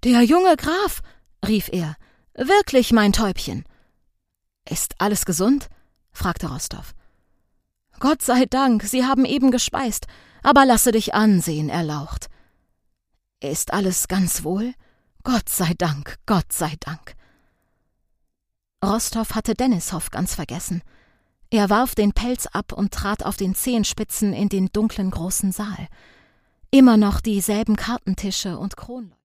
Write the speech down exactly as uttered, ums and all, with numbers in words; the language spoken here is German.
»Der junge Graf«, rief er, »wirklich mein Täubchen.« »Ist alles gesund?« fragte Rostov. »Gott sei Dank, sie haben eben gespeist, aber lasse dich ansehen, erlaucht.« »Ist alles ganz wohl?« »Gott sei Dank, Gott sei Dank.« Rostov hatte Denissow ganz vergessen. Er warf den Pelz ab und trat auf den Zehenspitzen in den dunklen großen Saal. Immer noch dieselben Kartentische und Kronleuchter.